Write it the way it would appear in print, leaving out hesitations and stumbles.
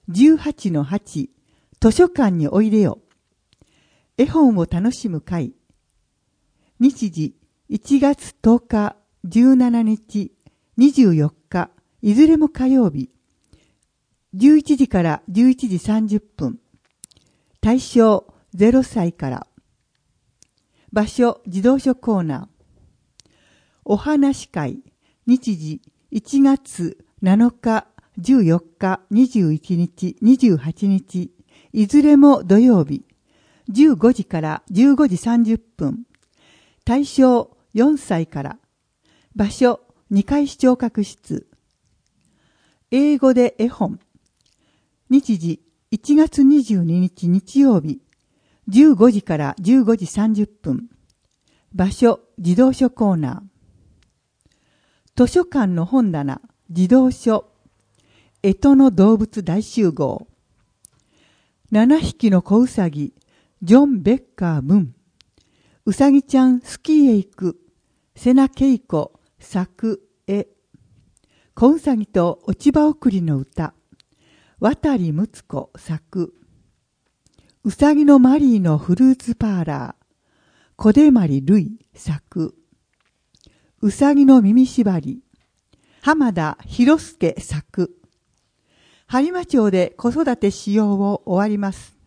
18-8 図書館においでよ。絵本を楽しむ会。日時1月10日、17日、24日、いずれも火曜日。11時から11時30分。対象0歳から。場所児童書コーナー。お話会。日時1月7日、14日、21日、28日。いずれも土曜日。15時から15時30分。対象4歳から。場所2階視聴覚室。英語で絵本。日時1月22日日曜日。15時から15時30分。場所児童書コーナー。図書館の本棚児童書。干支の動物大集合。7匹の子うさぎ。ジョン・ベッカー文。うさぎちゃんスキーへ行く。瀬名恵子作絵。子うさぎと落ち葉送りの歌。渡睦子作。うさぎのマリーのフルーツパーラー。小出まりるい作。うさぎの耳縛り。浜田博介作。播磨町で子育てしようを終わります。